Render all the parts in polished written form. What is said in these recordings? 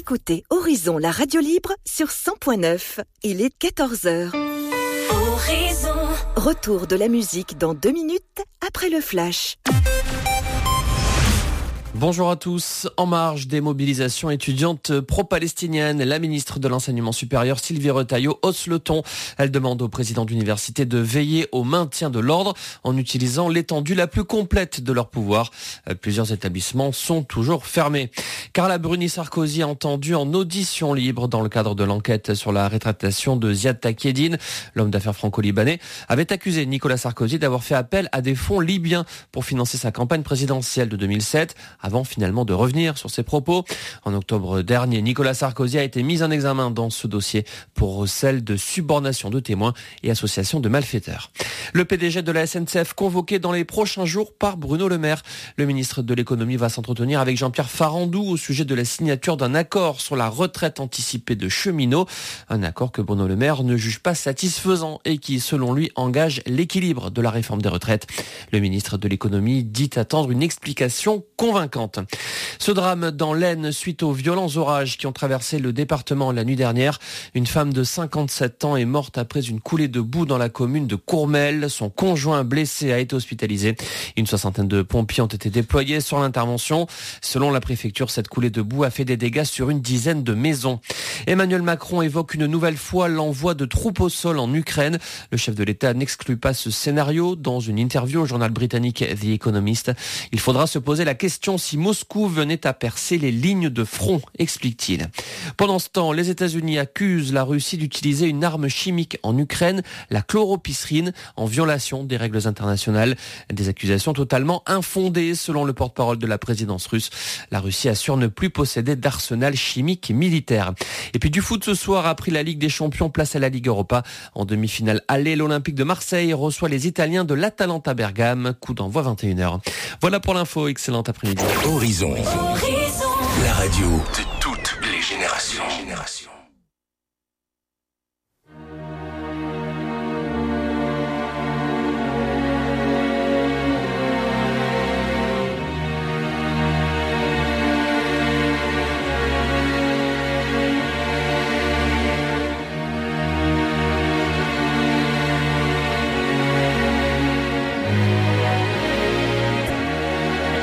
écoutez Horizon, la radio libre sur 100.9. Il est 14h. Horizon. Retour de la musique dans 2 minutes après le flash. Bonjour à tous. En marge des mobilisations étudiantes pro-palestiniennes, la ministre de l'Enseignement supérieur Sylvie Retailleau hausse le ton. Elle demande au président d'université de veiller au maintien de l'ordre en utilisant l'étendue la plus complète de leur pouvoir. Plusieurs établissements sont toujours fermés. Carla Bruni-Sarkozy, entendue en audition libre dans le cadre de l'enquête sur la rétractation de Ziad Takieddine, l'homme d'affaires franco-libanais, avait accusé Nicolas Sarkozy d'avoir fait appel à des fonds libyens pour financer sa campagne présidentielle de 2007, avant finalement de revenir sur ses propos. En octobre dernier, Nicolas Sarkozy a été mis en examen dans ce dossier pour recel de subornation de témoins et association de malfaiteurs. Le PDG de la SNCF convoqué dans les prochains jours par Bruno Le Maire. Le ministre de l'économie va s'entretenir avec Jean-Pierre Farandou au sujet de la signature d'un accord sur la retraite anticipée de cheminots. Un accord que Bruno Le Maire ne juge pas satisfaisant et qui, selon lui, engage l'équilibre de la réforme des retraites. Le ministre de l'économie dit attendre une explication convaincante. Ce drame dans l'Aisne suite aux violents orages qui ont traversé le département la nuit dernière. Une femme de 57 ans est morte après une coulée de boue dans la commune de Courmel. Son conjoint blessé a été hospitalisé. Une soixantaine de pompiers ont été déployés sur l'intervention. Selon la préfecture, cette coulée de boue a fait des dégâts sur une dizaine de maisons. Emmanuel Macron évoque une nouvelle fois l'envoi de troupes au sol en Ukraine. Le chef de l'État n'exclut pas ce scénario dans une interview au journal britannique The Economist. Il faudra se poser la question si Moscou venait à percer les lignes de front, explique-t-il. Pendant ce temps, les États-Unis accusent la Russie d'utiliser une arme chimique en Ukraine, la chloropysrine, en violation des règles internationales. Des accusations totalement infondées, selon le porte-parole de la présidence russe. La Russie assure ne plus posséder d'arsenal chimique militaire. Et puis du foot ce soir, après la Ligue des Champions, place à la Ligue Europa. En demi-finale aller, l'Olympique de Marseille reçoit les Italiens de l'Atalanta Bergame. Coup d'envoi 21h. Voilà pour l'info. Excellent après-midi. Horizon. La radio de toutes les générations.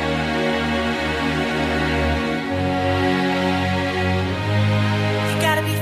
Gotta be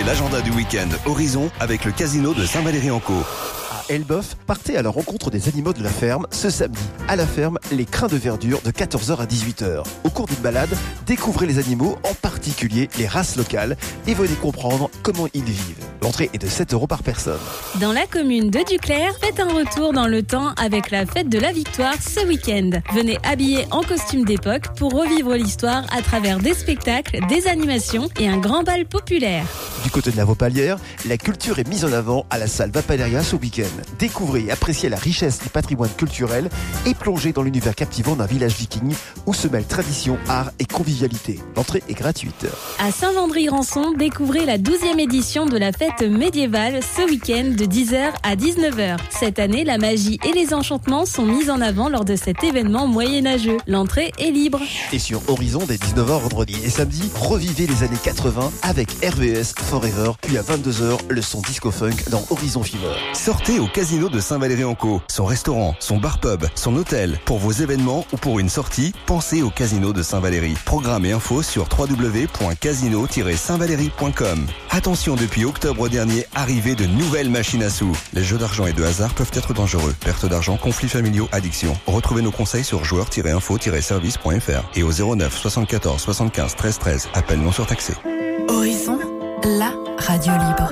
l'agenda du week-end Horizon avec le casino de Saint-Valery-en-Caux. À Elbeuf, partez à la rencontre des animaux de la ferme ce samedi. À la ferme, les crins de verdure de 14h à 18h. Au cours d'une balade, découvrez les animaux, en particulier les races locales, et venez comprendre comment ils vivent. L'entrée est de 7 € par personne. Dans la commune de Duclair, faites un retour dans le temps avec la fête de la victoire ce week-end. Venez habillés en costume d'époque pour revivre l'histoire à travers des spectacles, des animations et un grand bal populaire. Du côté de la Vaupalière, la culture est mise en avant à la salle Vapaleria ce week-end. Découvrez et appréciez la richesse du patrimoine culturel et plongez dans l'univers captivant d'un village viking où se mêlent tradition, art et convivialité. L'entrée est gratuite. À Saint-Vendry-Rançon, découvrez la 12e édition de la fête médiévale ce week-end de 10h à 19h. Cette année, la magie et les enchantements sont mis en avant lors de cet événement moyenâgeux. L'entrée est libre. Et sur Horizon, dès 19h vendredi et samedi, revivez les années 80 avec RVS Forever, puis à 22h, le son disco-funk dans Horizon Fever. Sortez au casino de Saint-Valery-en-Caux. Son restaurant, son bar-pub, son hôtel. Pour vos événements ou pour une sortie, pensez au casino de Saint-Valery. Programme et infos sur www.casino-saintvalery.com. Attention, depuis octobre dernier, arrivée de nouvelles machines à sous. Les jeux d'argent et de hasard peuvent être dangereux. Perte d'argent, conflits familiaux, addiction. Retrouvez nos conseils sur joueurs-info-service.fr et au 09 74 75 13 13. Appel non surtaxé. Horizon, la radio libre.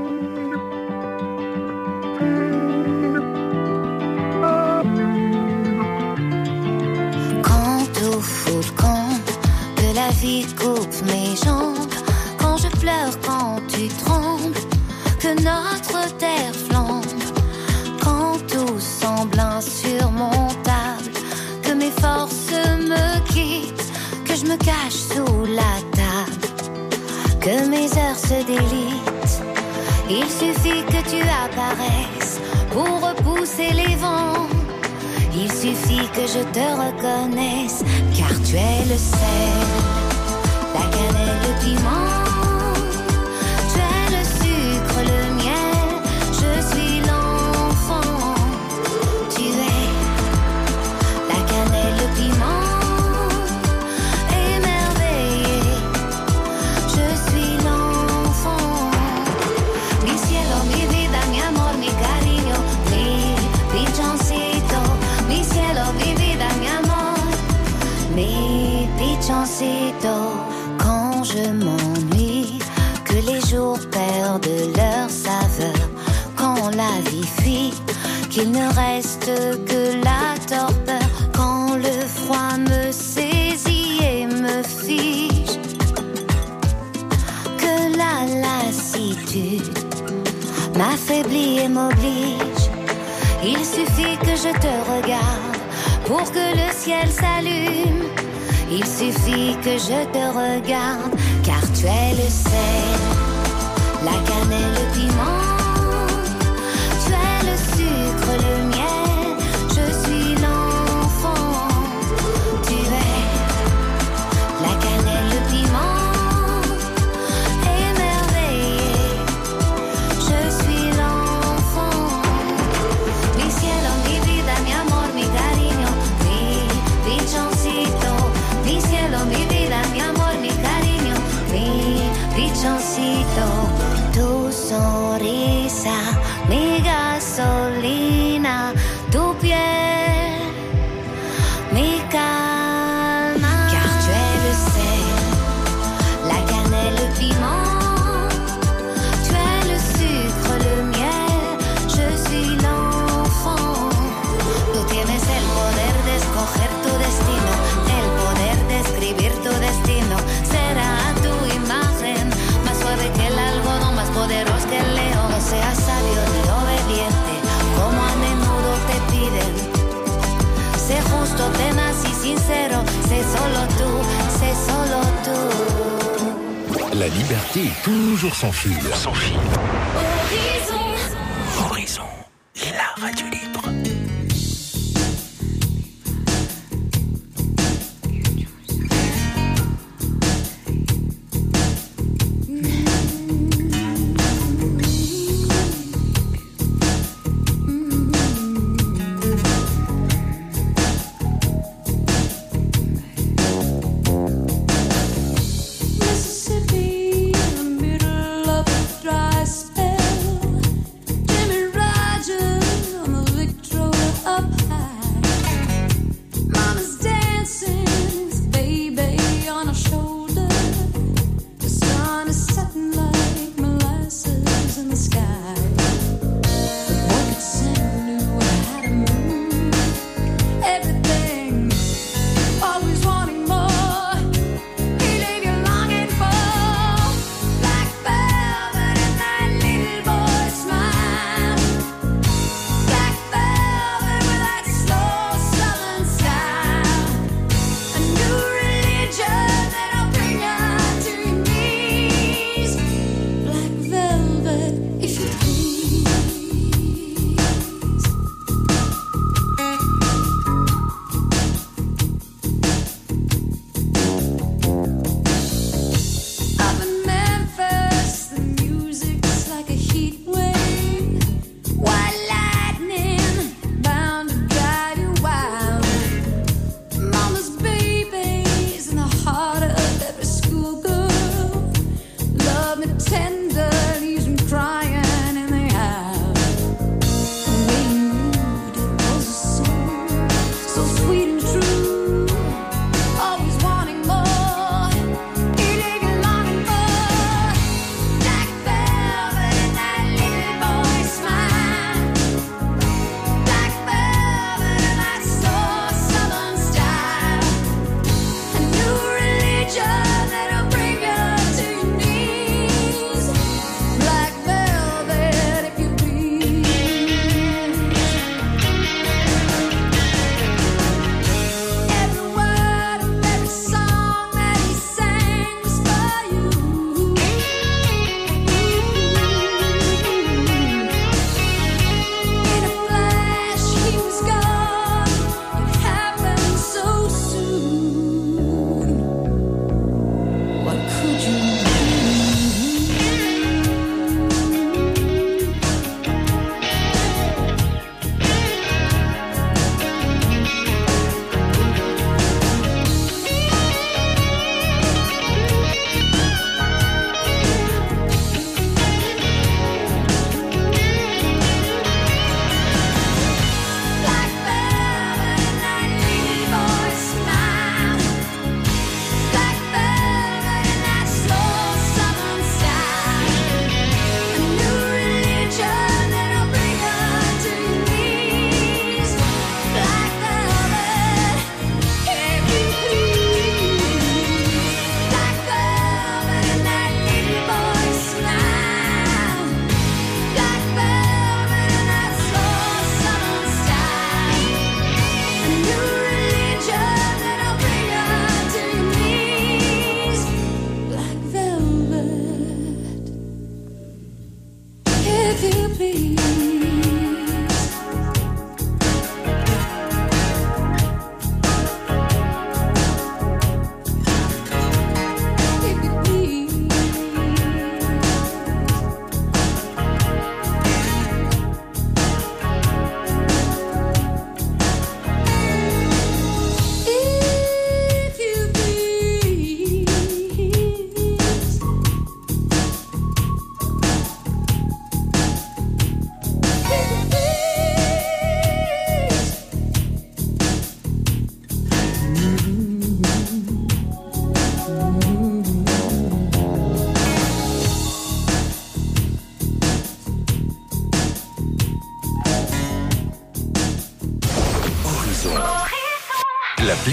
Que la vie coupe mes jambes, quand je pleure, quand tu trembles, que notre terre flambe, quand tout semble insurmontable, que mes forces me quittent, que je me cache sous la table, que mes heures se délitent. Il suffit que tu apparaisses pour repousser les vents. Il suffit que je te reconnaisse, car tu es le sel, la cannelle, le piment. Tu es le sucre, le miel, je suis l'enfant. Tu es la cannelle, le piment, émerveillé. Je suis l'enfant. Mi cielo, mi vida, mi amor, mi cariño, mi pichoncito. Mi cielo, mi vida, mi amor, mi pichoncito. Quand je m'ennuie, que les jours perdent leur saveur, quand la vie fuit, qu'il ne reste que la torpeur, quand le froid me saisit et me fige, que la lassitude m'affaiblit et m'oblige. Il suffit que je te regarde pour que le ciel s'allume. Il suffit que je te regarde, car tu es le sel, la cannelle, le piment. Tu es le sucre, le miel, je suis l'enfant. Tu es la cannelle, le piment, émerveillé. Je suis l'enfant. Mi cielo, mi vida, mi amor, mi cariño, mi pichoncito. Mi cielo, mi vida, mi amor, mi cariño, mi pichoncito. Tu sonrisa, mi gasolina, tu piel, mi calma. Car tu es le sel, la cannelle, le piment. Tu es le sucre, le miel, je suis l'enfant. Tú tienes el poder de escoger tu destino, el poder de escribir tu destino. Será tu imagen, más suave que el algodón, más poderoso que el león. No seas sabio ni obediente, como a menudo te piden. Sé justo, tenaz y sincero, sé solo tú, sé solo tú. La liberté est toujours sans fil. Sans fil. Horizon. Horizon, la radio libre. Mississippi, in the middle of the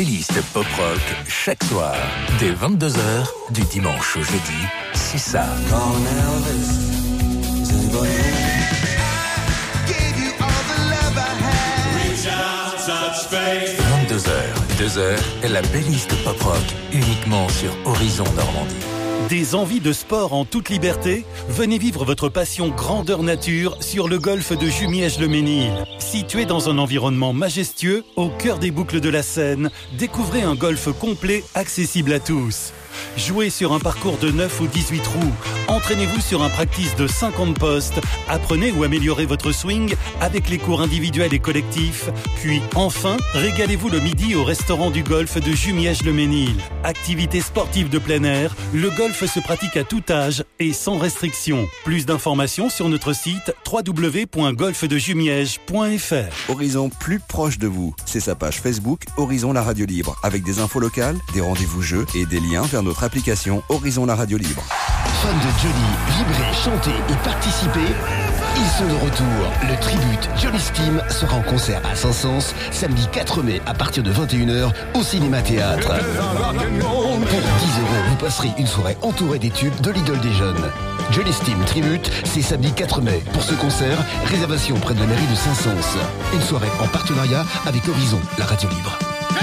playlist pop-rock chaque soir, dès 22h, du dimanche au jeudi, c'est ça. 2h, la playlist pop-rock, uniquement sur Horizon Normandie. Des envies de sport en toute liberté? Venez vivre votre passion grandeur nature sur le golfe de Jumièges-le-Mesnil. Situé dans un environnement majestueux, au cœur des boucles de la Seine, découvrez un golfe complet accessible à tous. Jouez sur un parcours de 9 ou 18 trous. Entraînez-vous sur un practice de 50 postes. Apprenez ou améliorez votre swing avec les cours individuels et collectifs. Puis, enfin, régalez-vous le midi au restaurant du golfe de Jumièges-le-Mesnil. Activité sportive de plein air, le golfe se pratique à tout âge et sans restriction. Plus d'informations sur notre site www.golfedejumièges.fr. Horizon plus proche de vous. C'est sa page Facebook Horizon la radio libre avec des infos locales, des rendez-vous jeux et des liens vers notre application Horizon la radio libre. Fans de Johnny, vibrer, chanter et participer, ils sont de retour. Le tribute Johnny Steam sera en concert à Saint-Saëns samedi 4 mai à partir de 21h au Cinéma Théâtre. Pour 10 €, vous passerez une soirée entourée des tubes de l'idole des jeunes. Johnny Steam Tribute, c'est samedi 4 mai. Pour ce concert, réservation près de la mairie de Saint-Saëns. Une soirée en partenariat avec Horizon, la radio libre.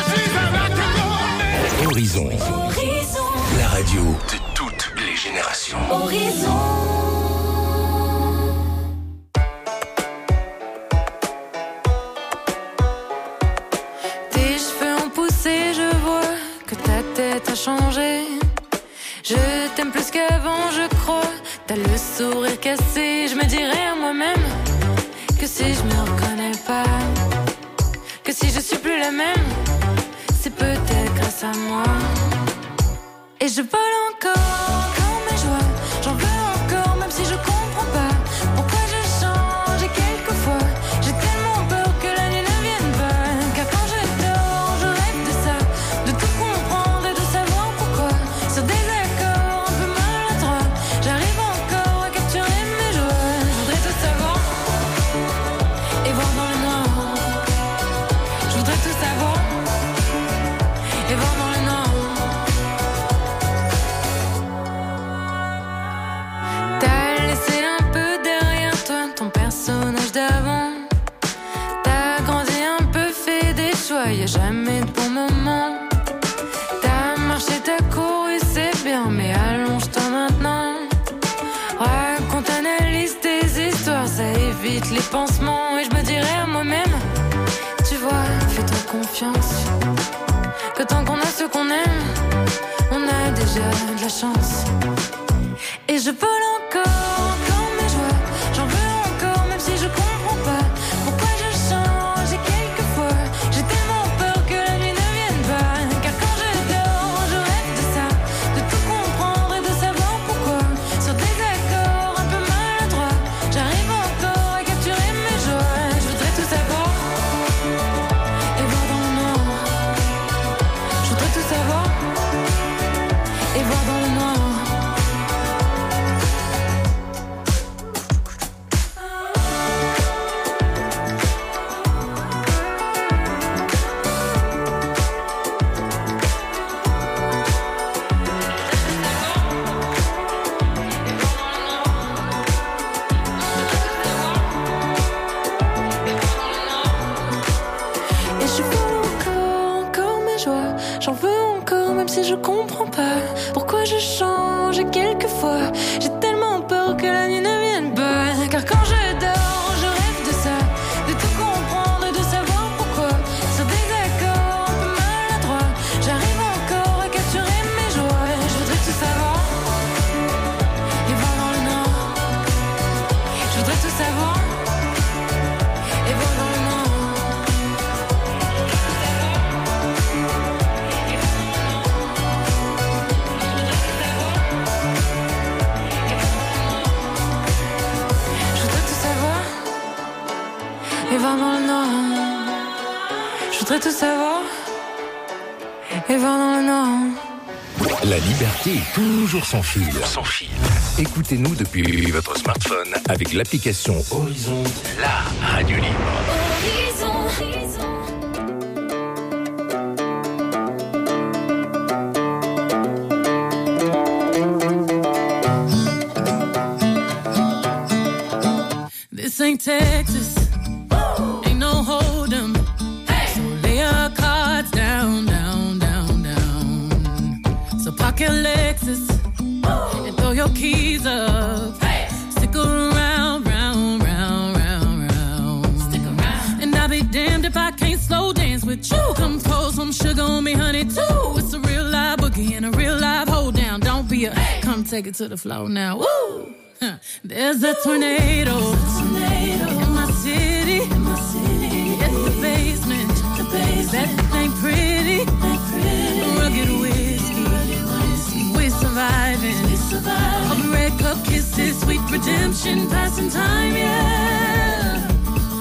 Horizon, la radio de toutes les générations. Horizon. Tes cheveux ont poussé, je vois que ta tête a changé. Je t'aime plus qu'avant, je crois. T'as le sourire cassé. Je me dirais à moi-même que si je me reconnais pas, que si je suis plus la même, c'est peut-être grâce à moi. Et je vole encore mes joies. J'en veux encore, même si je comprends pas pourquoi je change. Et quelquefois, j'ai tellement peur que la nuit ne vienne pas. Car quand je dors, je rêve de ça, de tout comprendre et de savoir pourquoi. Sur des accords un peu maladroits, j'arrive encore à capturer mes joies. Je voudrais tout savoir et voir dans le noir. Je voudrais tout savoir et voir dans le noir. T'as laissé un peu derrière toi ton personnage d'avant. T'as grandi un peu, fait des choix, y'a jamais de bon moment. T'as marché, t'as couru, c'est bien, mais allonge-toi maintenant. Raconte, analyse tes histoires, ça évite les pansements. Et je me dirais à moi-même, tu vois, fais-toi confiance, que tant qu'on a ce qu'on aime, on a déjà de la chance. Et je vole encore mes joies. J'en veux encore, même si je comprends pas pourquoi je change. Et quelquefois, j'ai tellement peur que la nuit ne vienne pas. Car quand je dors, je rêve de ça, de tout comprendre et de savoir pourquoi. Sur des accords un peu maladroits, j'arrive encore à capturer mes joies. Je voudrais tout savoir et voir dans le noir. Je voudrais tout savoir et voir dans le noir. Et je veux encore mes joies. J'en veux encore, même si je comprends pas pourquoi je change. Et quelquefois, j'ai tellement peur que la nuit ne vienne pas. Car quand je dors, je rêve de ça, de tout comprendre et de savoir pourquoi. Sur des accords un peu maladroits, j'arrive encore à capturer mes joies. Je voudrais tout savoir et voir dans le noir. Je voudrais tout savoir et voir dans le noir. Je voudrais tout savoir et voir dans le noir. Je voudrais tout savoir et voir dans le noir. La liberté est toujours sans fil. Écoutez-nous depuis votre smartphone avec l'application Horizon, la radio libre. Horizon. ain't Texas. Ain't no hold 'em. So lay your cards down, down, down, down. So park your Lexus and throw your keys up. Stick around, round, round, round, round. Stick around. And I'll be damned if I can't slow dance with you. Come pour some sugar on me, honey, too. It's a real live boogie and a real live hold down. Don't be a come take it to the floor now. Woo! There's a tornado in my city. It's the basement. That ain't pretty. Rugged whiskey. We're surviving. All the red cup kisses, sweet redemption, passing time, yeah.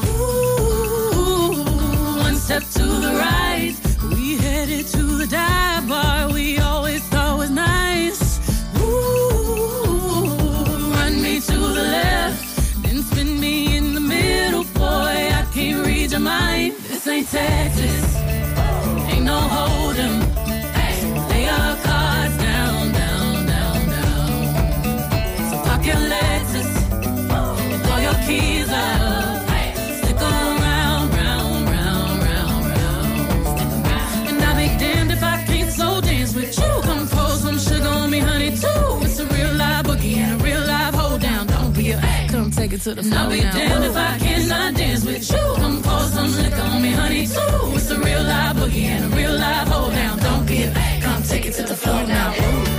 Ooh, one step to the right, we headed to the dive bar we always thought was nice. Ooh, run me to the left, then spin me in the middle, boy, I can't read your mind. This ain't Texas, ain't no hold 'em. Lay your cards down, down, down, down. So park your Lexus and throw your keys up. Stick around, round, round, round, round. And I'll be damned if I can't slow dance with you. Come pour some sugar on me, honey, too. It's a real live boogie and a real live hold down. Don't be a come take it to the floor. I'll be damned if I cannot dance with you. Come pour some liquor on me, honey, too. It's a real live boogie and a real live hold down. Don't be a come take it to the floor now.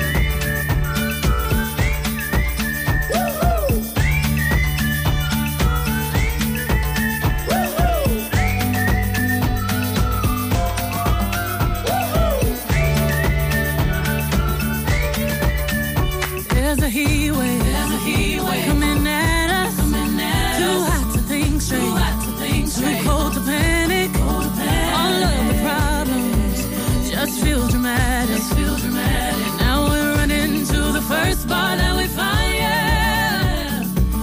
There's a heat wave coming at us. Too hot to think straight, too cold to panic. All of the problems just feel dramatic. Now we're running to the first bar that we find, yeah.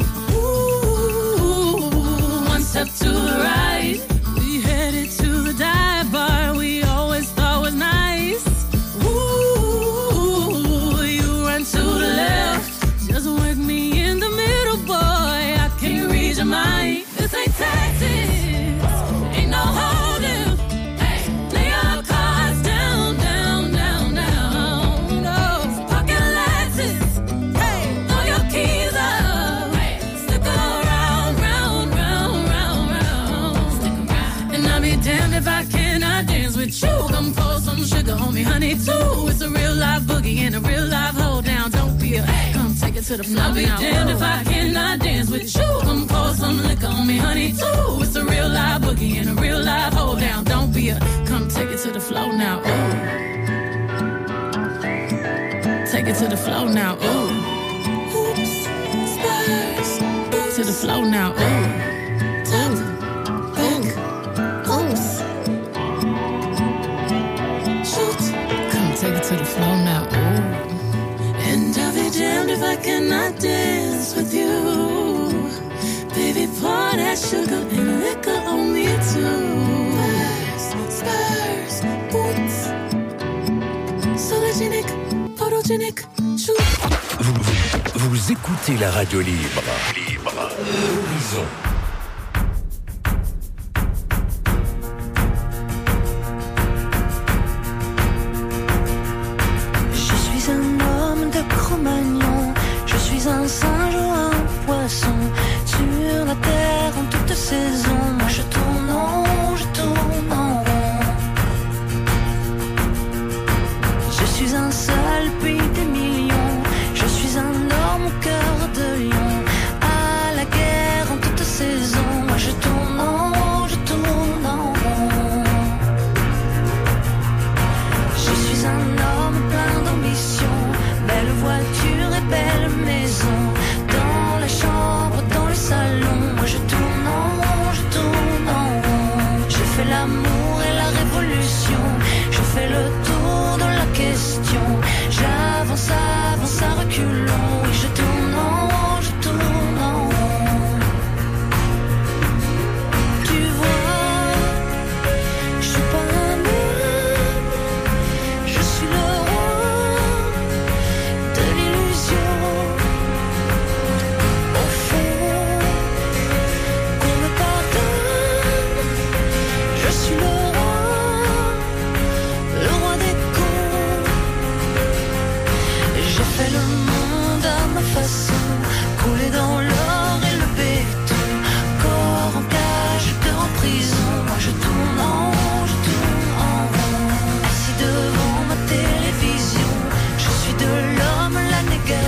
Ooh, one step to the right, we headed to the dive bar we always thought was nice. Ooh, you run to the left, just work me in the middle, boy, I can't read your mind. This ain't Texas, ain't no holding. Lay your cards down, down, down, down. No, pocket Lexus, throw your keys up. Stick around, round, round, round, round. And I'll be damned if I cannot dance with you. Come pour some sugar on me, honey, too. It's a real live boogie and a real live hold down. Don't be a come take it to the floor. I'll be damned if I cannot dance with you. Come pour some liquor on me, honey, too. It's a real live boogie and a real live hold down. Don't be a come take it to the floor now. Ooh. Take it to the floor now. Ooh. Oops, spurs. To the floor now. Ooh. Top, back, oops. Shoot. Come take it to the floor now. Ooh. And I'll be damned if I cannot dance with you. Baby, pour that sugar and liquor on me too. Spurs, boots, sologenic, photogenic, shoot. Vous écoutez la radio libre. Horizon. Je suis un homme de Cro-Magnon, je suis un singe ou un poisson sur la terre en toute saison. Moi je tourne en rond. Je suis un seul pays des millions, je suis un homme au cœur de lion. À la guerre en toute saison, moi je tourne en rond. Je suis un homme plein d'ambition, belle voiture et belle maison. Dans la chambre, dans le salon, moi je tourne en rond. Je fais l'amour et la révolution, je fais le tour de la question.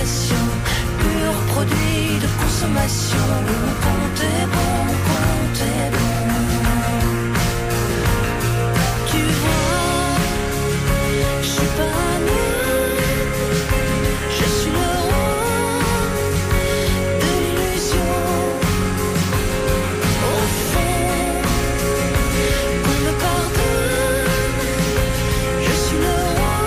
sensation, pur produit de consommation. Le compte est bon, compte est bon. Tu vois, je suis pas mieux, je suis le roi de l'illusion. Au fond, qu'on me pardonne, je suis le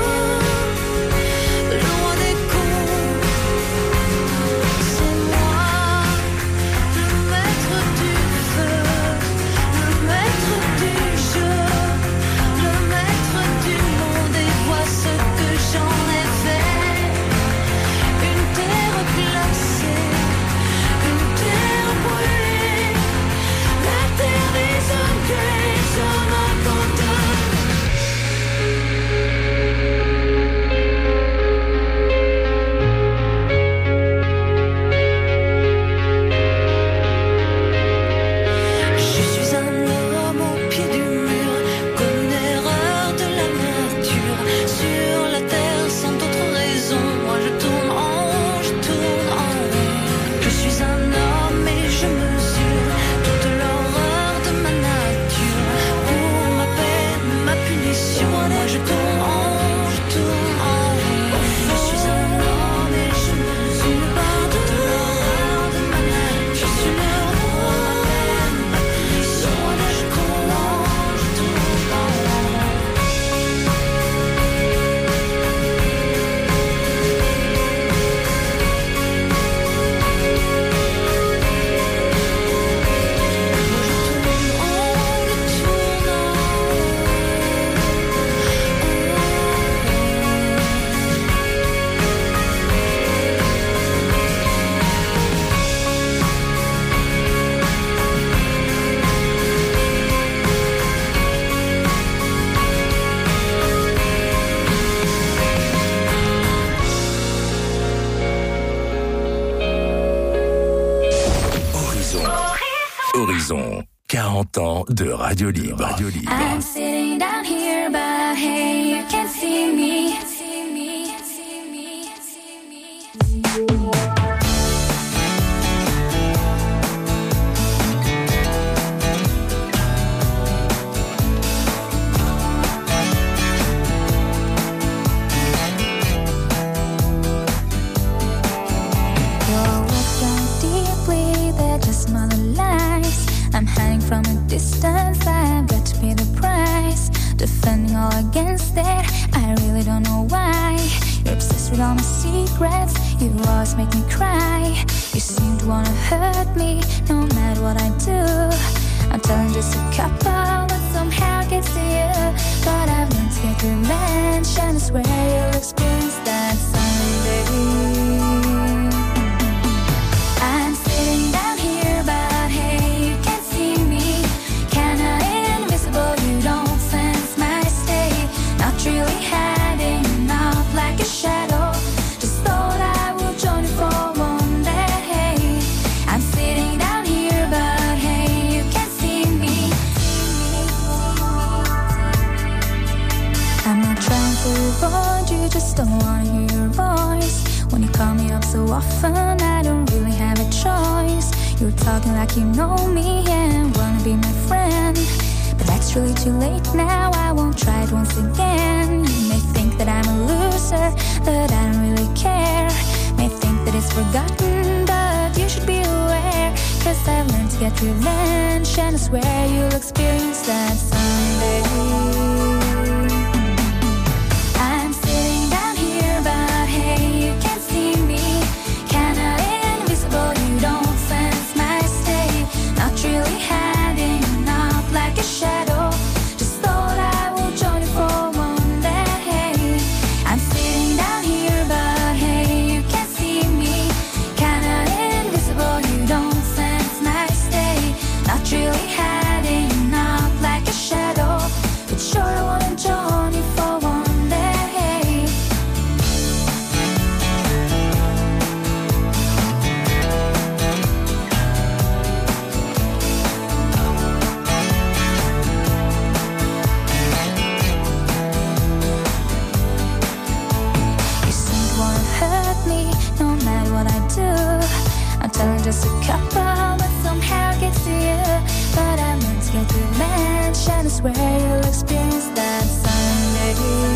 roi des cons. C'est moi, le maître du feu, le maître du jeu, le maître du monde. Et vois ce que j'en ai fait. Une terre glacée, une terre brûlée, la terre des hommes que les hommes abandonnent. Je suis un homme au pied du mur, comme une erreur de la nature. Sur la terre sans d'autre raison, moi je tourne en rond, je tourne en rond. Je suis un homme et je mesure toute l'horreur de ma nature. Pour ma peine, ma punition, moi je tourne en rond, je tourne en rond. Je suis un homme et je mesure toute l'horreur de ma nature. Je suis le roi, ma punition, moi je tourne en rond, je tourne en rond. Horizon, 40 ans de Radio Libre. I'm sitting down here, but hey, you can't see me. Your words so deeply, they're just mother lies. I'm hiding from a distance, I've got to pay the price. Defending all against it, I really don't know why. You're obsessed with all my secrets, you always make me cry. You seem to wanna hurt me, no matter what I do. I'm telling just a couple, but somehow gets to you. But I've learned to get revenge, and I swear you'll experience that someday. I'm sitting down here, but hey, you can't see me. Kinda invisible, you don't sense my state. Not really hiding out like a shadow. Just thought I would join you for one day. I'm sitting down here, but hey, you can't see me. I'm not trying to avoid you, just don't wanna hear your voice. When you call me up so often, I don't really have a choice. You're talking like you know me and wanna be my friend. But that's really too late now, I won't try it once again. You may think that I'm a loser, but I don't really care. May think that it's forgotten, but you should be aware. Cause I've learned to get revenge, and I swear you'll experience that someday. I'm sitting down here, but hey, you can't see me. Kinda invisible, you don't sense my state. Not really hiding out like a shadow. Just thought I would join you for one day. I'm sitting down here, but hey, you can't see me. Kinda invisible, you don't sense my state. Not really hiding out like a shadow. just a couple, but somehow gets to you. But I want to get to the mansion, I swear you'll experience that Sunday.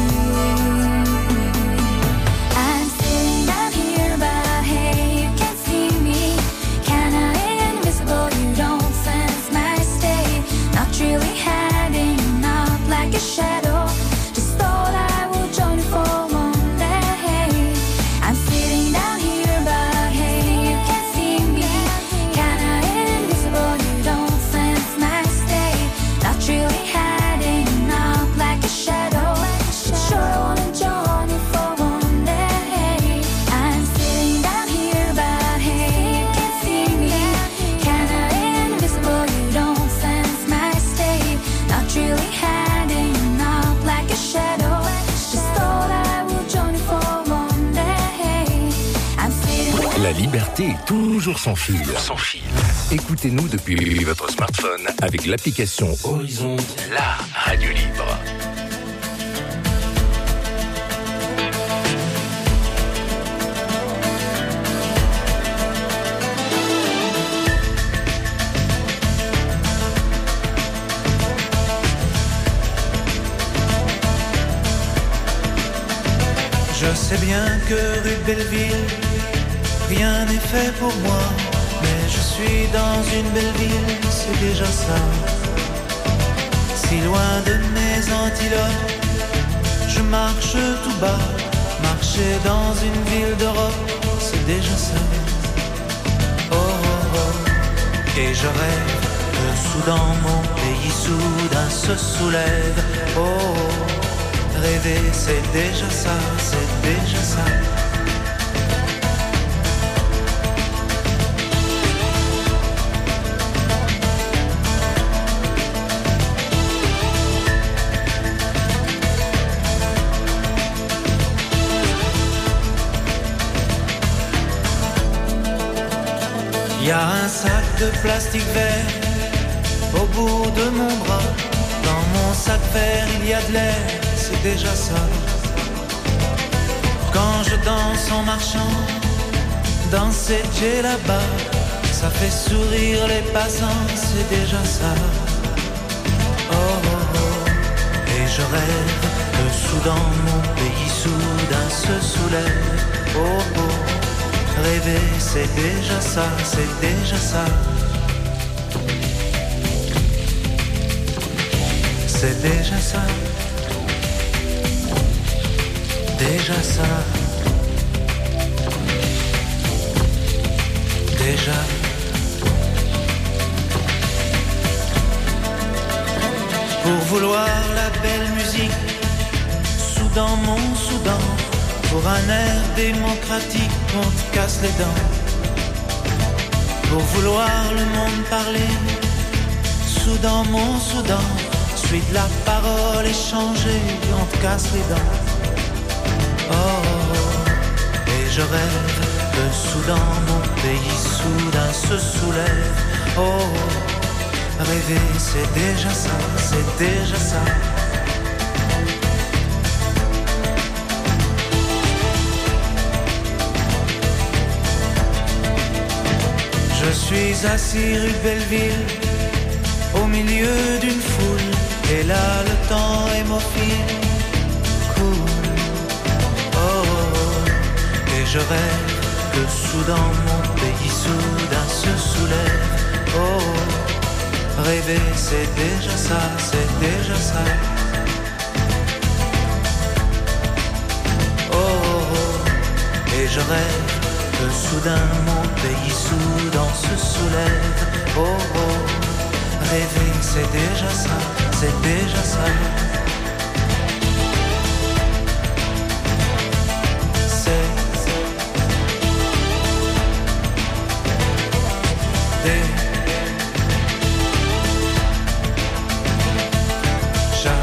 I'm sitting down here, but hey, you can't see me. Kinda invisible, you don't sense my state. Not really hiding, not like a shadow. Just thought I would join you for one day. I'm sitting down here, but hey, you can't see me. Kinda invisible, you don't sense my state. Not really hiding, not like a shadow. Sure, I wanna join you for one day. I'm sitting down here, but hey, you can't see me. Kinda invisible, you don't sense my state. Not really hiding, not like a shadow. Just thought I would join you for one day. I'm sitting. La liberté est toujours sans fil. Sans fil. Écoutez-nous depuis votre smartphone avec l'application Horizon, la radio libre. Je sais bien que rue de Belleville, rien n'est fait pour moi. Mais je suis dans une belle ville, c'est déjà ça. Si loin de mes antilopes, je marche tout bas. Marcher dans une ville d'Europe, c'est déjà ça. Oh oh oh, et je rêve que soudain mon pays soudain se soulève. Oh oh, rêver c'est déjà ça, c'est déjà ça. Il y a un sac de plastique vert au bout de mon bras. Dans mon sac vert il y a de l'air, c'est déjà ça. Quand je danse en marchant dans cette jet là-bas, ça fait sourire les passants, c'est déjà ça. Oh oh oh, et je rêve que soudain mon pays soudain se soulève. Oh oh, rêver c'est déjà ça, c'est déjà ça. C'est déjà ça. Déjà ça. Déjà. Pour vouloir la belle musique, soudain mon Soudan. Pour un air démocratique, on te casse les dents. Pour vouloir le monde parler, Soudan mon Soudan. Suite la parole échangée, on te casse les dents. Oh, oh, oh. Et je rêve que soudain mon pays soudain se soulève. Oh, oh. Rêver c'est déjà ça, c'est déjà ça. Je suis assis rue de Belleville, au milieu d'une foule. Et là le temps hémophile coule. Oh, oh, oh. Et je rêve que soudain mon pays soudain se soulève. Oh, oh. Rêver c'est déjà ça, c'est déjà ça. Oh, oh, oh. Et je rêve que soudain mon pays soudain se soulève. Oh, oh. Rêver c'est déjà ça, c'est déjà ça. C'est déjà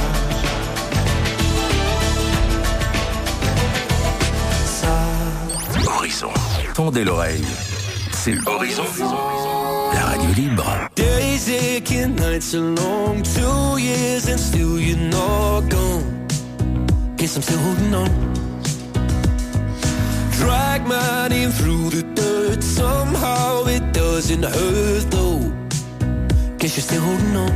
ça. Horizon. Tendez l'oreille. C'est Horizon. La radio libre. Days aching, nights are long, 2 years and still you're not gone. Guess I'm still holding on. Drag my name through the dirt, somehow it does. wasn't hers though. Guess you're still holding on.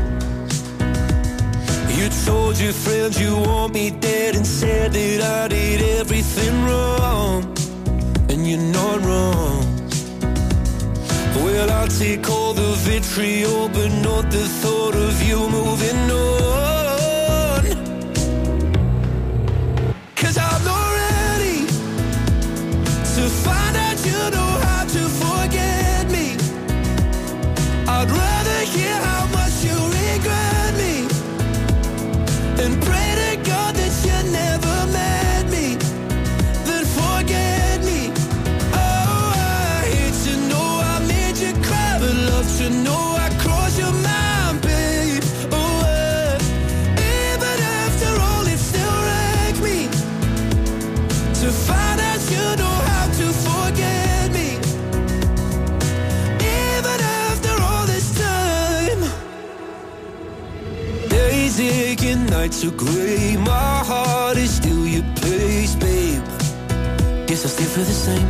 You told your friends you want me dead and said that I did everything wrong. And you're not wrong. Well, I'll take all the vitriol, but not the thought of you moving on. 'Cause I'm not ready to find out you know how to forget me. I'd rather hear how much you regret me and pray to God that you never met me, then forget me. Oh, I hate to know I made you cry, but love to know I crossed your mind, babe. Oh, even after all, it still wrecked me to find out you know how to forget me. Even after all this time, days aching, nights are grey. My heart is still your place, babe. Guess I still feel the same.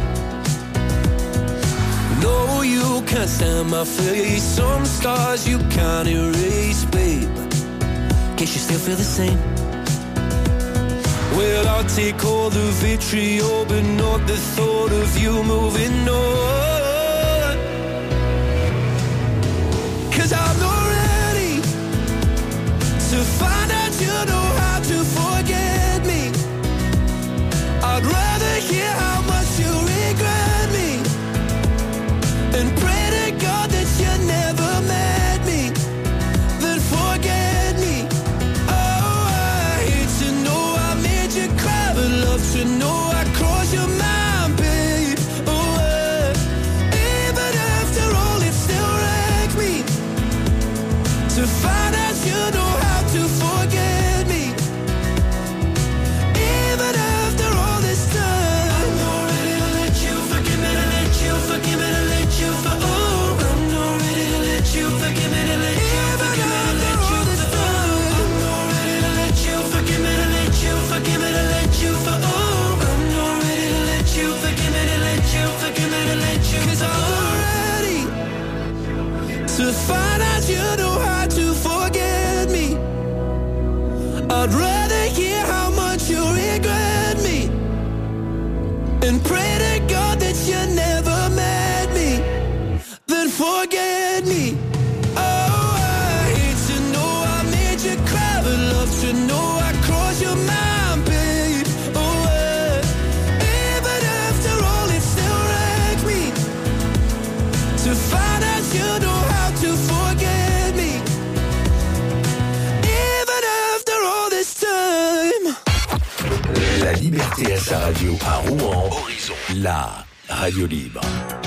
No, you can't stand my face. Some scars you can't erase, babe. Guess you still feel the same. Well, I'll take all the vitriol, but not the thought of you moving on. 'Cause I'm not ready to find out you know how to forget me. I'd rather hear how much you regret me and pray to God that you never met me, then forget me. Oh, I hate to know I made you cry, but love to know I crossed your mind, babe. Oh, even after all, it still wrecked me to find out you know how to forget me. Even after all this time, I'm not ready to let you forgive me, to let you forgive me, to let you for. Oh, I'm not ready to let you forgive me, to let you forgive me, to let you for. I'm not ready to let you forgive me, to let you forgive me, to let you for. Oh, I'm not ready to let you forgive me, to let you forgive me, to let you. 'Cause I'm not ready to find out you know how to forget me. I'd rather hear how much you regret me and pray to God that you never met me, then forget me. Oh, I hate to know I made you cry, but love to know I crossed your mind, babe. Oh, even after all, it still wrecked me to find out you know how to forget me. Even after all this time. La liberté à sa radio à Rouen. Horizon. La radio libre.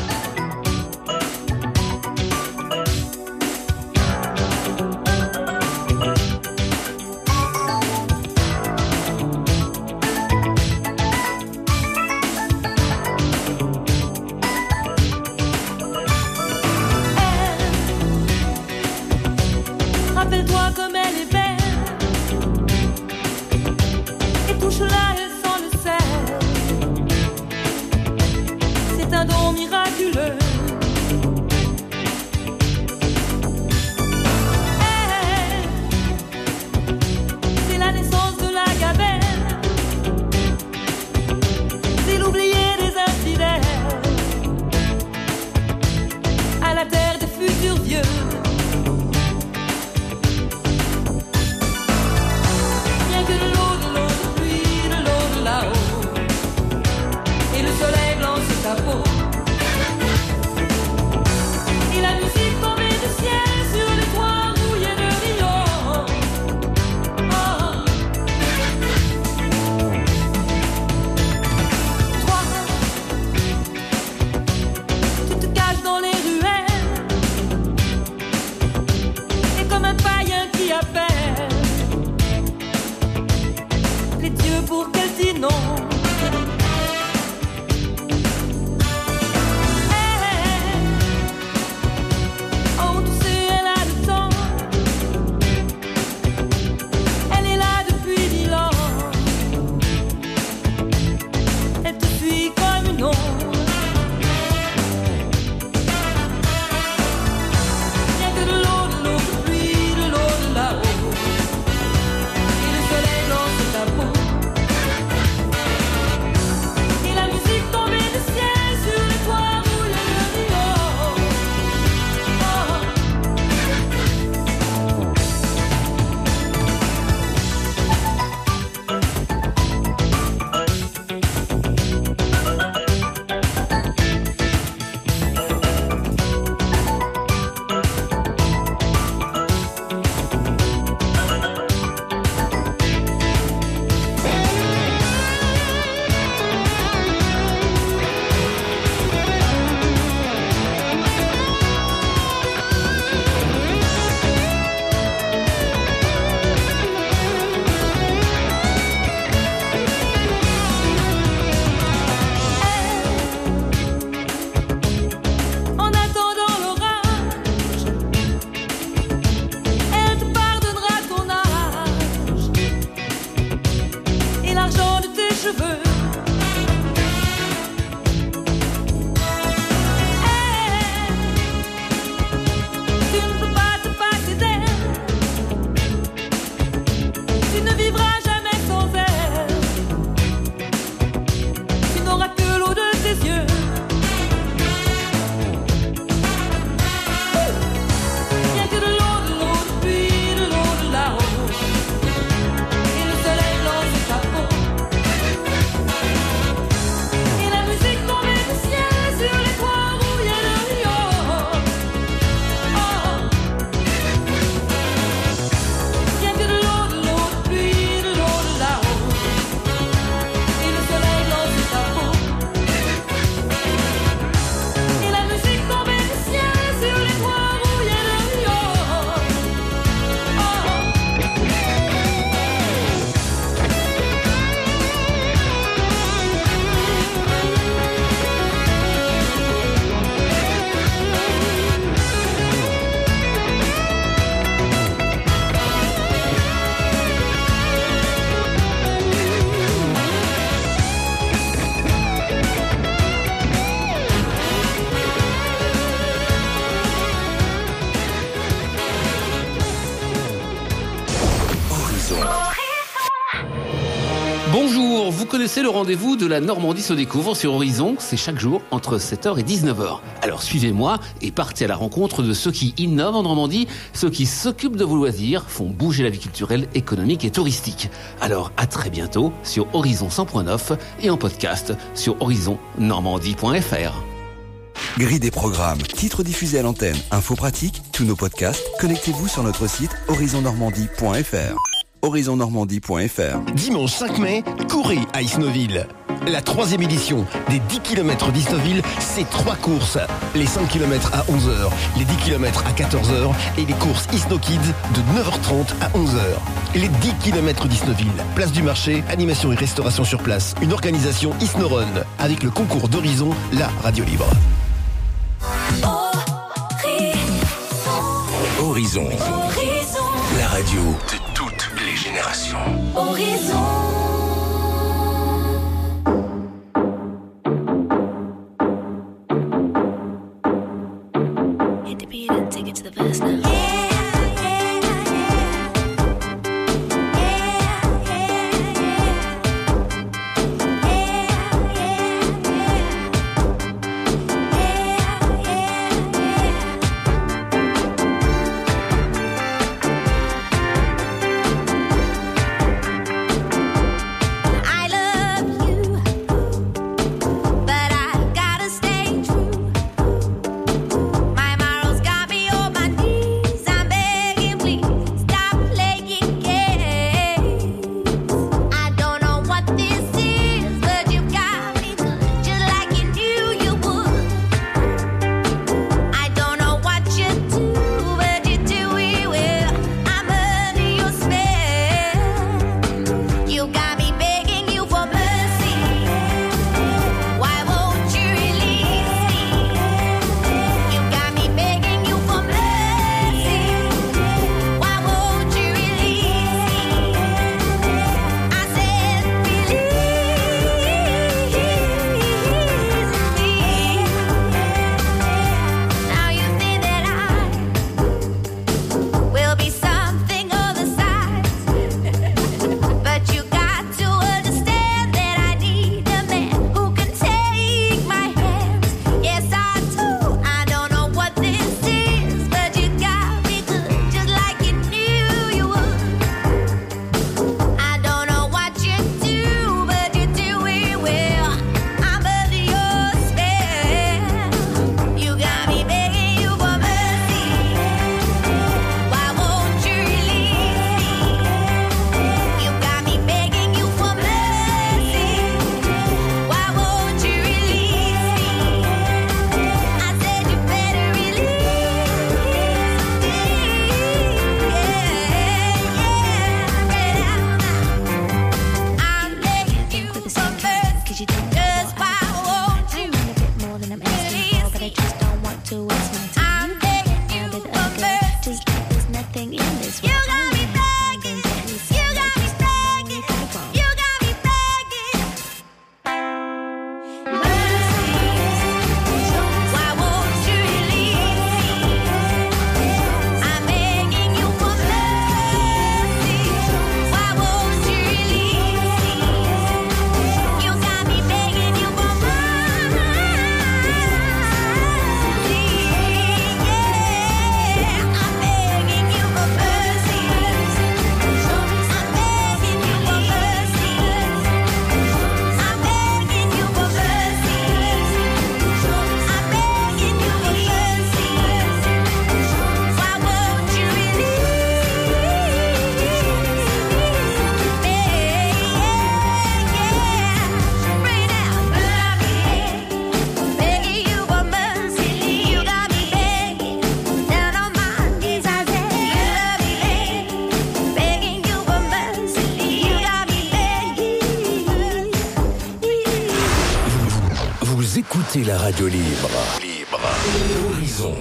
Rappelle-toi comme elle est belle et touche-la et sans le sel. C'est un don miraculeux. c'est le rendez-vous de la Normandie se découvre sur Horizon. C'est chaque jour entre 7h et 19h. Alors suivez-moi et partez à la rencontre de ceux qui innovent en Normandie, ceux qui s'occupent de vos loisirs, font bouger la vie culturelle, économique et touristique. Alors à très bientôt sur Horizon 100.9 et en podcast sur horizonnormandie.fr. Grille des programmes, titres diffusés à l'antenne, infos pratiques, tous nos podcasts, connectez-vous sur notre site horizonnormandie.fr. horizonnormandie.fr. Dimanche 5 mai, courez à Isnoville. La 3e édition des 10 km d'Isnoville, c'est 3 courses. Les 5 km à 11h, les 10 km à 14h et les courses Isno Kids de 9h30 à 11h. Les 10 km d'Isnoville, place du marché, animation et restauration sur place. Une organisation Isnorun avec le concours d'Horizon, la radio libre. Horizon. La radio de toutes les générations. Horizon. Hit the beat and take it to the verse now. Écoutez la radio libre. Horizon.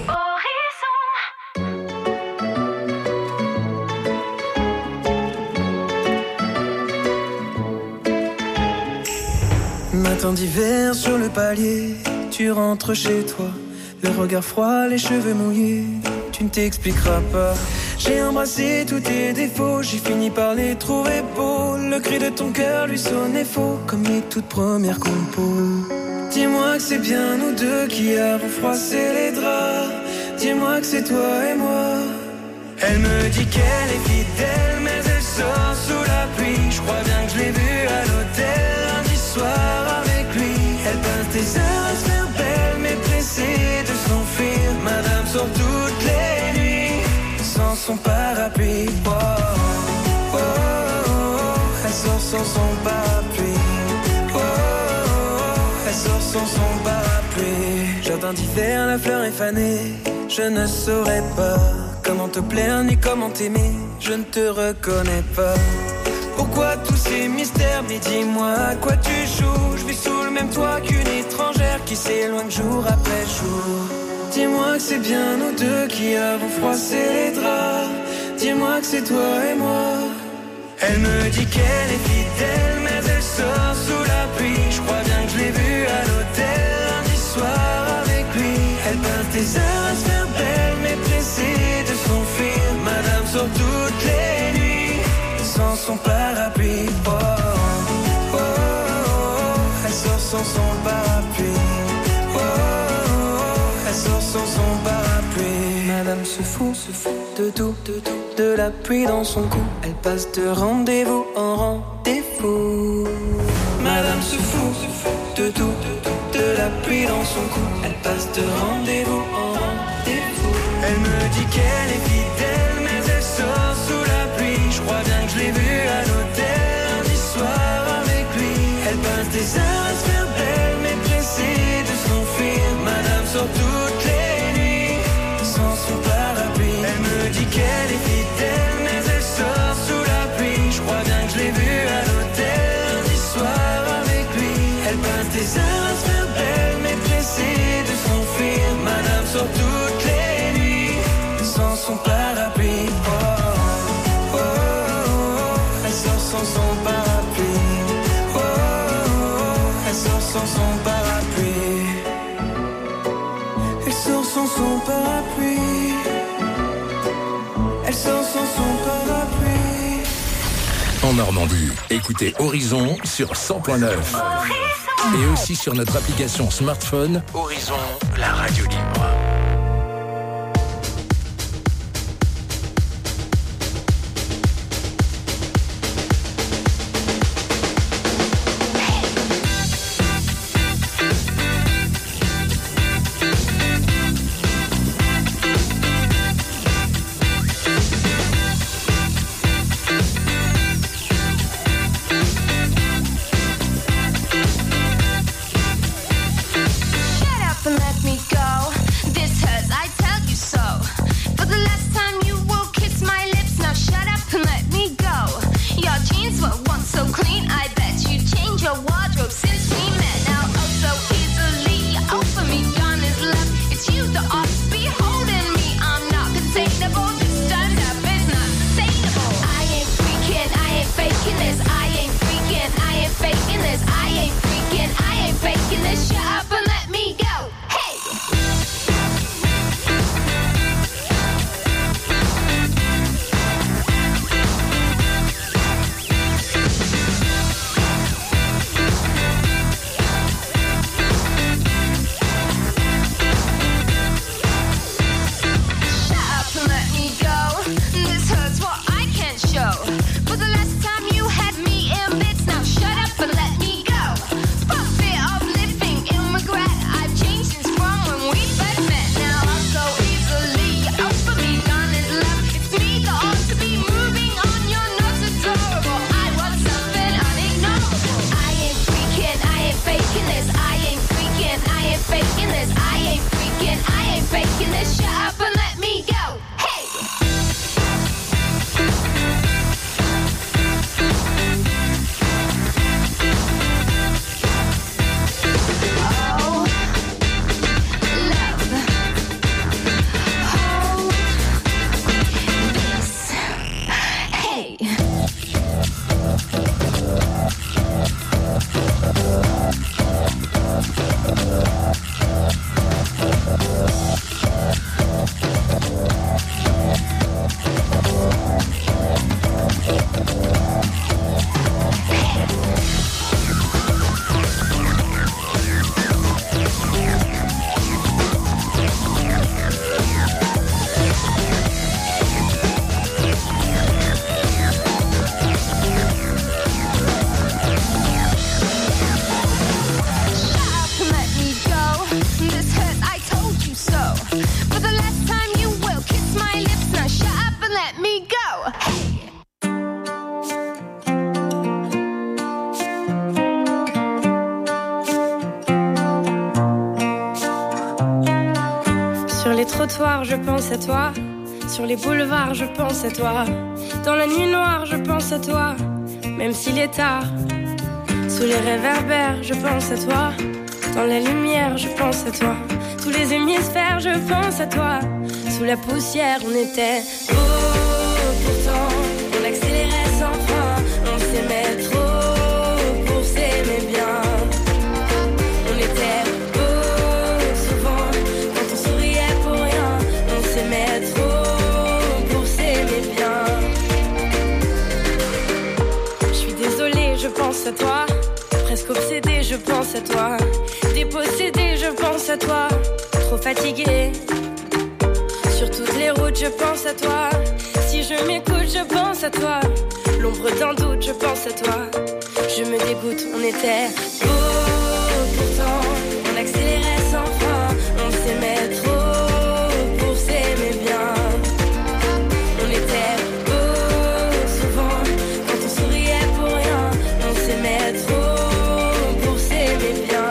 Matin d'hiver sur le palier, tu rentres chez toi, le regard froid, les cheveux mouillés, tu ne t'expliqueras pas. J'ai embrassé tous tes défauts, j'ai fini par les trouver beaux. Le cri de ton cœur lui sonnait faux, comme mes toutes premières compos. Dis-moi que c'est bien nous deux qui avons froissé les draps. Dis-moi que c'est toi et moi. Elle me dit qu'elle est fidèle, mais elle sort sous la pluie. Je crois bien que je l'ai vue à l'hôtel lundi soir avec lui. Elle passe des heures à se faire belle, mais pressée de s'enfuir. Madame sort toutes les nuits sans son parapluie. Oh, oh, oh, oh. Elle sort sans son parapluie. Oh, oh, oh. Elle sort sans son parapluie. Jardin d'hiver, la fleur est fanée. Je ne saurais pas comment te plaire ni comment t'aimer. Je ne te reconnais pas. Pourquoi tous ces mystères? Mais dis-moi à quoi tu joues. Je vis sous le même toit qu'une étrangère qui s'éloigne jour après jour. Dis-moi que c'est bien nous deux qui avons froissé les draps. Dis-moi que c'est toi et moi. Elle me dit qu'elle est fidèle, mais elle sort sous la pluie. Je crois bien que je l'ai vue à l'hôtel lundi soir avec lui. Elle passe des heures à se faire belle, mais pressée de s'enfuir. Madame sort toutes les nuits sans son parapluie. Oh, oh, oh, oh. Elle sort sans son parapluie. Oh, oh, oh. Elle sort sans son parapluie. Madame se fout de tout, de la pluie dans son cou. Elle passe de rendez-vous en rendez-vous. Madame se fout de tout, de la pluie dans son cou. Elle passe de rendez-vous en rendez-vous. Elle me dit qu'elle est fidèle, mais elle sort sous la pluie. Je crois bien que je l'ai vue à l'hôtel lundi soir avec lui. Elle passe des heures à se faire belle, mais pressée de s'enfuir. Madame sort toutes les nuits sans son parapluie. Elle me dit qu'elle est fidèle, mais elle sort sous la pluie. Je crois bien que je l'ai vue à l'hôtel lundi soir avec lui. Elle passe des heures à se faire belle, mais pressée de s'enfuir. Madame sort toutes les nuits sans son parapluie. Oh, oh, oh, oh. Elle sort sans son parapluie. Oh, oh, oh. Elle sort sans son parapluie. Elle sort sans son parapluie. Elle sort sans son parapluie. En Normandie, écoutez Horizon sur 100.9. Et aussi sur notre application smartphone Horizon, la radio libre. les trottoirs, je pense à toi. Sur les boulevards, je pense à toi. Dans la nuit noire, je pense à toi. Même s'il est tard. Sous les réverbères, je pense à toi. Dans la lumière, je pense à toi. Tous les hémisphères, je pense à toi. Sous la poussière, on était beau. Pourtant, on accélérait sans frein. On s'aimait trop pour s'aimer bien. On était beau souvent quand on souriait pour rien. On s'aimait trop pour s'aimer bien. Je suis désolée, je pense à toi. Presque obsédée, je pense à toi. Dépossédée, je pense à toi. Trop fatiguée. Sur toutes les routes, je pense à toi. Si je m'écoute, je pense à toi. L'ombre d'un doute, je pense à toi. Je me dégoûte, on était beau. Pourtant, on accélérait sans frein. On s'aimait trop pour s'aimer bien. On était beau souvent quand on souriait pour rien. On s'aimait trop pour s'aimer bien.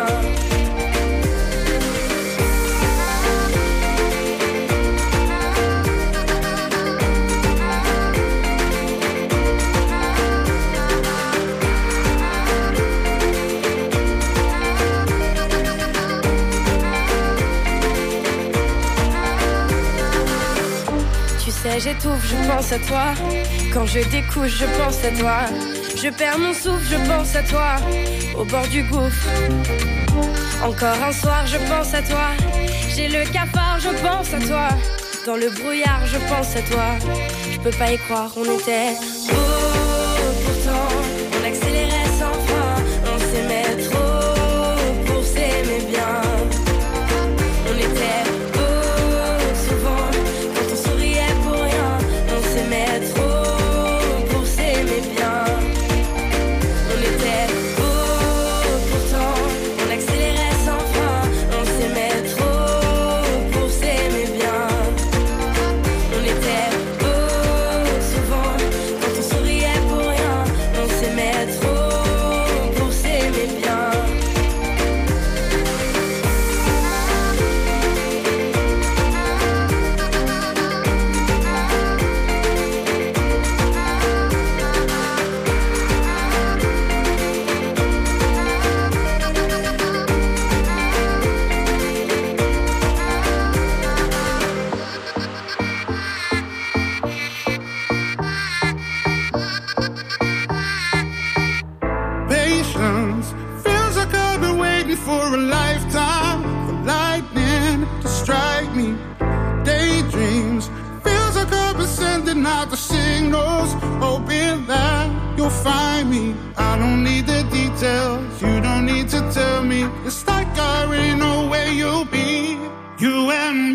J'étouffe, je pense à toi. Quand je découche, je pense à toi. Je perds mon souffle, je pense à toi. Au bord du gouffre. Encore un soir, je pense à toi. J'ai le cafard, je pense à toi. Dans le brouillard, je pense à toi. Je peux pas y croire, on était beau. Pourtant, on accélérait sans frein. On s'aimait trop pour s'aimer bien. On était trop pour s'aimer bien. On était beau, pourtant on accélérait sans frein. On s'aimait trop pour s'aimer bien. On était beau, souvent quand on souriait pour rien. On s'aimait trop pour s'aimer bien. For a lifetime, for lightning to strike me. Daydreams, feels like I've been sending out the signals, hoping that you'll find me. I don't need the details, you don't need to tell me. It's like I already know where you'll be. You and